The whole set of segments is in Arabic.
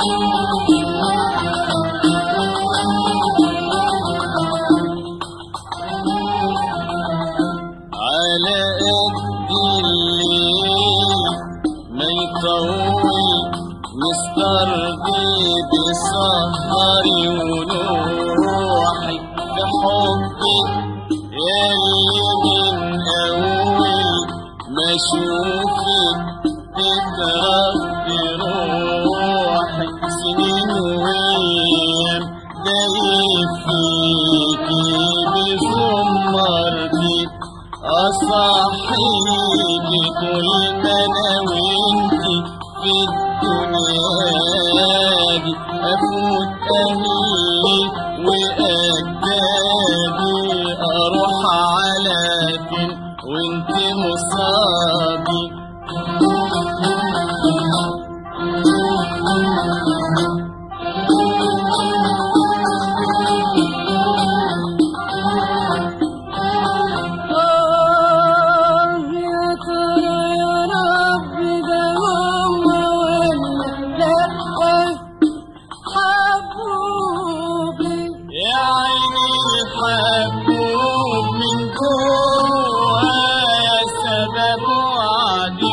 على قد الليل ما يطول مسترضي بسهري ونوحي في حبك ياللي من أول ما أشوفك بتربي روحي سنين وأيام دايب فيكي بزمرتي أصحيكي كل ما أنا وإنتي في الدنيا دي أفوت أهلي وأجدادي أروح على فين وإنتي مصابي محبوب من جوايا سبب وعدي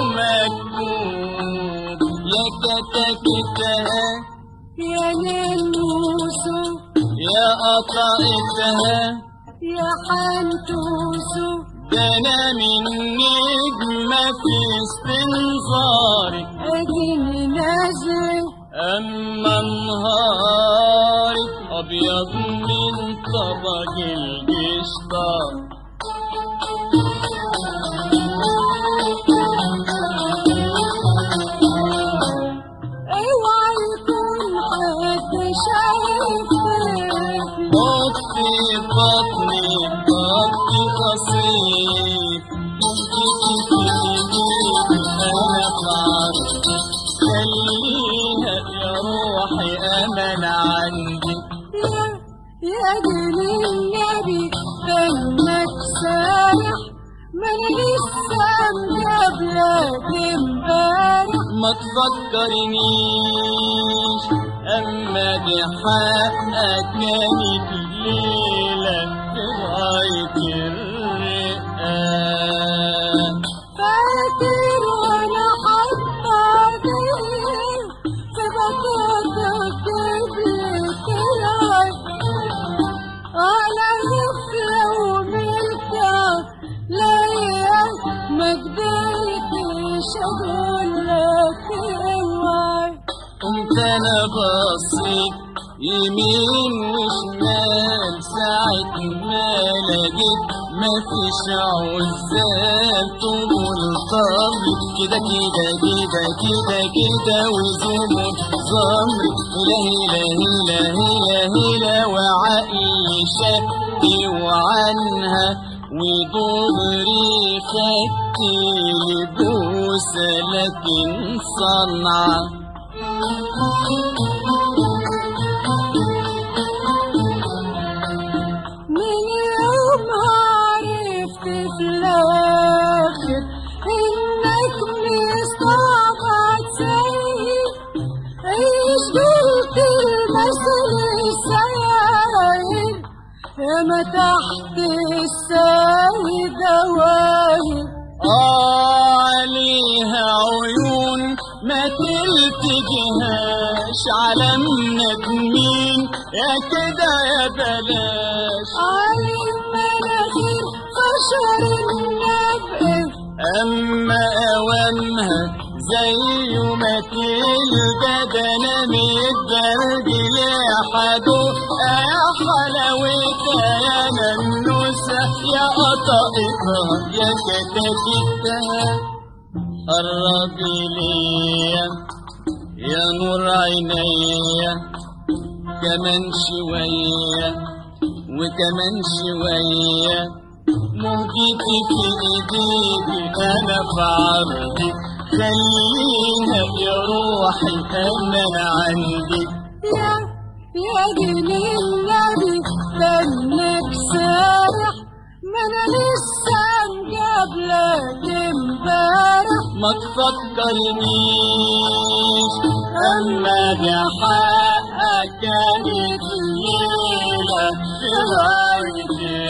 ومكتوب يا كتكتها يا ننوسو يا قطعتها يا حنتوسو ده انا من نجمة في استنظارك اديني نازله اما نهارك ابيض من طبق القشطة اوعى يكون حد شايفك حطي بطني بطني قصير انا بعرف خليها يا روحي امل عندي يا دين النبي دمك سارح ما انا لسه مقابلك امبارح ما تفكرنيش اما دي حقك كانت ليلة في غاية الرقة فاكر وانا حاطه ايدي في بطاطك بتلعب على غفله وملكه ليا ما قدرتش اقولك اوعى قمت انا بصيت يمين وشمال ساعة ما لقيت مفيش عزال طول طبل كده كده كده كده كده وزمن زمري هلا هلا هلا هلا وعقلي شكي وعنها وضهري خدتي لبوسة لكن صنعة من يوم عرفت في الآخر إنك مستعبد سيء عيش قلت المثل الساير يا ما تحت الساي دواهر عليها عيون ما تلتجهاش على الندمين يا كده يا بلاش علم مناخير خشر النبق اما اوامها زي ما تلقى ده انا متبرجل يا حدو يا حلاوتها يا منوسة يا قطقتها يا كتاكتها قربي ليا يا نور عينيا كمان شوية وكمان شوية مهجتي في ايديكي انا في عرضي خليها يا روحي امان عندي يا دين النبي دمك سارح ما انا لسه مقابلك امبارح ما تفكرنيش محمد يا حقك كانت ليلة في غاية